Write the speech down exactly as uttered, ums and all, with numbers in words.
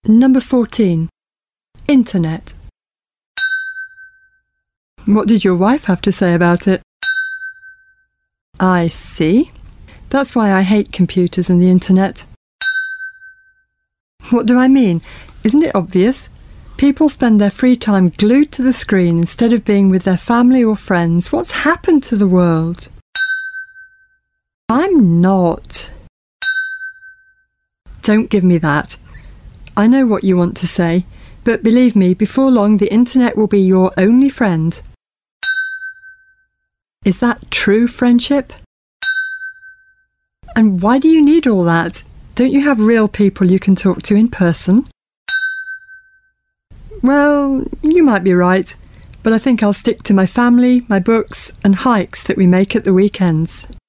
Number fourteen. Internet. What did your wife have to say about it? I see. That's why I hate computers and the internet. What do I mean? Isn't it obvious? People spend their free time glued to the screen instead of being with their family or friends. What's happened to the world? I'm not. Don't give me that. I know what you want to say, but believe me, before long the internet will be your only friend. Is that true friendship? And why do you need all that? Don't you have real people you can talk to in person? Well, you might be right, but I think I'll stick to my family, my books, and hikes that we make at the weekends.